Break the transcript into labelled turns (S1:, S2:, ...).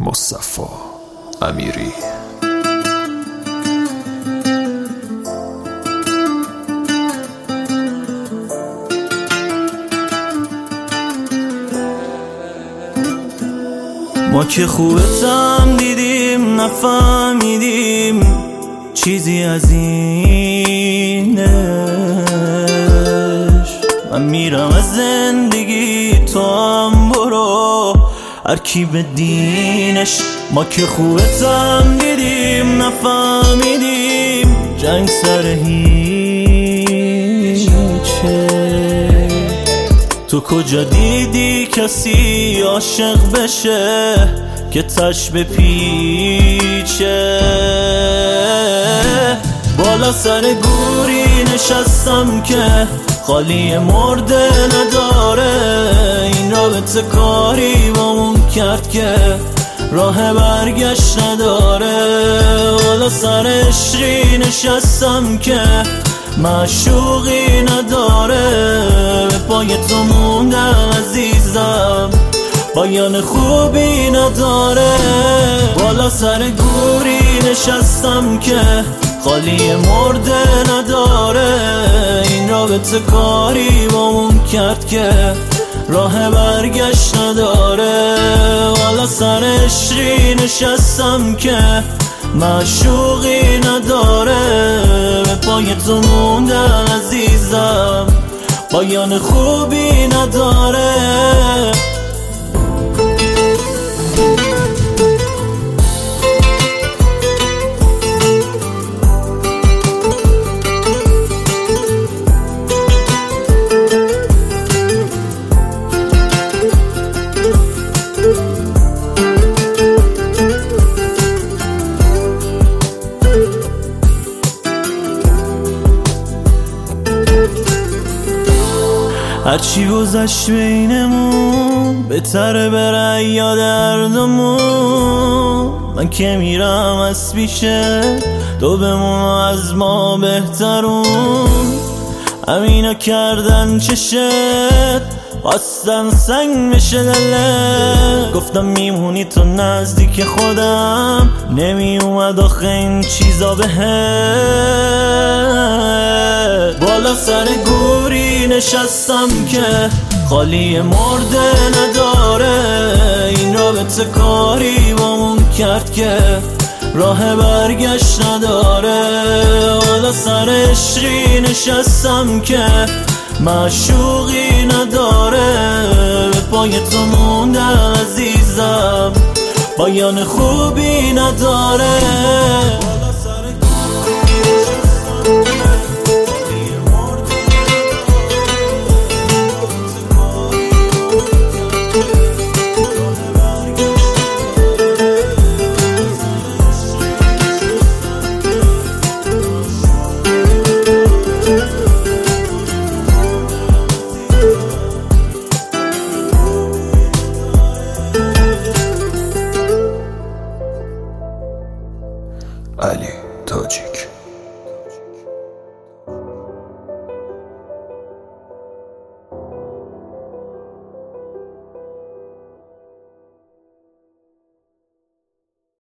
S1: مصطفی امیری.
S2: ما که خوبتم دیدیم نفهمیدیم چیزی از اینش. من میرم از زندگی تو هم برو هر کی به دینش. ما که خوبتم دیدیم نفهمیدیم جنگ سر هیچه. تو کجا دیدی کسی عاشق بشه که تش به پیچه؟ بالا سر گوری نشستم که خالی مرده نداره. این رابطه کاری بامون کرد که راه برگشت نداره. بالا سر عشقی نشستم که معشوقی نداره. به پای تو موندم عزیزم پایان خوبی نداره. بالا سر گوری نشستم که خالی مرده نداره. این رابطه کاری بامون کرد که راه برگشت نداره. بالا سر عشقی نشستم که معشوقی نداره. به پای تو موندم عزیزم پایان خوبی نداره. هرچی گذشت بینمون بهتره بره یا دردمون. من که میرم از پیشه تو بمون از ما بهترون. همینا کردن چشت خواستن سنگ بشه دله. گفتم میمونی تو نزدیک خودم نمی اومد آخه این چیزا بهت. بالا سر گوری نشستم که خالی مرده نداره. این رابطه کاری بامون کرد که راه برگشت نداره. بالا سر عشقی نشستم که معشوقی نداره. به پای تو موندم عزیزم پایان خوبی نداره.
S1: علی تاجیک.